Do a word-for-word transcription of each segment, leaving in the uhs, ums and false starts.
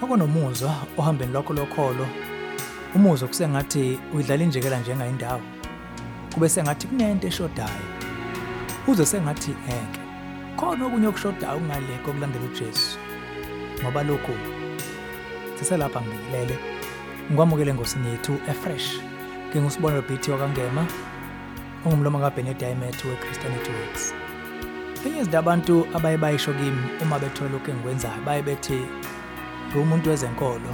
konomuzwa ohambeni lwakho lokholo, umuzwa kusengathi uyidlala injekela njengayindawo, kube sengathi kunento eshodayo, uze sengathi ngeke khona okunye okushodayo ungale kokulandela uJesu. Ngoba lokhu siselapha ngibingelele ngikwamukele ngosini yethu efresh ke ngusibonelo bithi wakangema ongumlomo kaBenedict Emet weChristianity Works. Enye izinto abantu abaye bayisho kimi uma bethola lokho engikwenzayo baye bethi ngumuntu wezenkolo,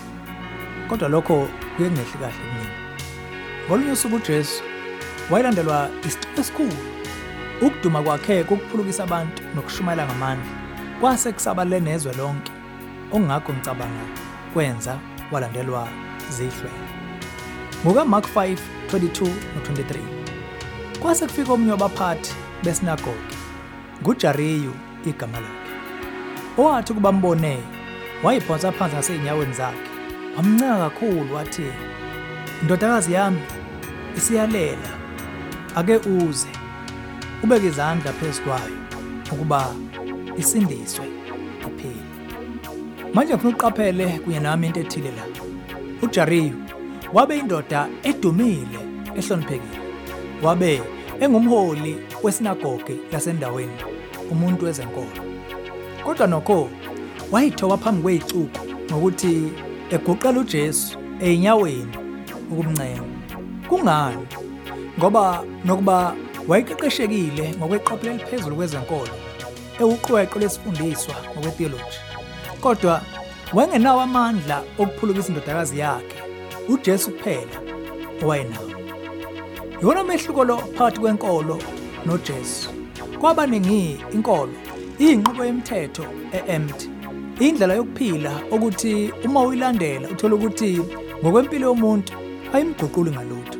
kodwa lokho kuyengehli kahle kimi. Ngolunye usuku uJesu wayelandelwa isicelo esikhulu, ukuduma kwakhe kokuphulukisa abantu nokushumayela ngamandla kwase kusabalele nezwe lonke, ongakho ngicabanga kwenza walandelwa zihlwe. NgokaMark five twenty-two no twenty-three kwase kufika omunye wabaphathi besinagoge, nguJariyu igama lakhe, owathi kuba mbone wayiphonsa phansi ngasey'nyaweni zakhe, wamnceka kakhulu wathi, "Ndodakazi yami isiyalela, ake uze ubeke izandla phezu kwayo ukuba isindiswe iphile." Manje ngifuna uqaphele kunye nami into ethile la. uJariyu wabe indoda edumile ehloniphekile, wabe engumholi wesinagoge lasendaweni, umuntu wezenkolo. Kodwa nokho wayithoba phambi kwey'cuku ngokuthi eguqela uJesu ey'nyaweni ukumncenga. Kungani? Ngoba nokuba wayeqeqeshekile ngokweqophelo eliphezulu kwezenkolo, ewuqweqe lesifundiswa ngokwetheology, kodwa wayengenawo amandla okuphulukisa indodakazi yakhe uJesu kuphela owayenawo. Yona mehluko lo phakathi kwenkolo noJesu. Kwabaningi inkolo iyinqubo yemithetho e-empty, indlela yokuphila ukuthi uma uyilandela uthola ukuthi ngokwempilo yomuntu ayimguquli ngalutho.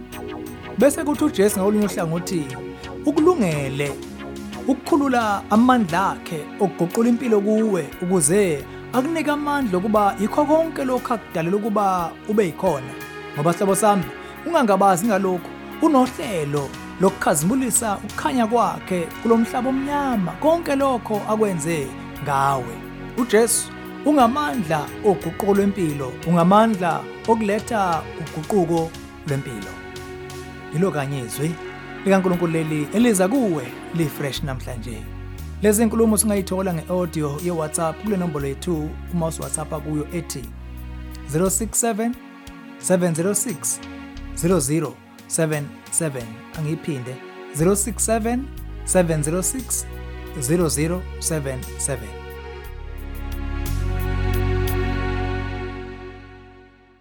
Bese kuthi uJesu ngolunye uhlangothi ukulungele ukukhulula amandla akhe okuguqula impilo kuwe ukuze akunika amandla okuba yikho konke lokho akudalela ukuba ube yikhona. Ngoba sihlobo sami, ungangabazi ngalokho unohlelo lokukhazimulisa ukukhanya kwakhe kulomhlaba omnyama, konke lokho akwenze ngawe. uJesu ungamandla oguquko lwempilo, ungamandla okuletha uguquko lwempilo. Yilo kanye izwi likaNkulunkulu leli eliza kuwe li-fresh namhlanje. Lezi nkulumo singayithola nge-audio ye-WhatsApp kule nombolo yethu uma usi-WhatsAppa kuyo ethi zero six seven seven zero six zero zero seven seven. Angiphinde zero six seven seven zero six zero zero seven seven.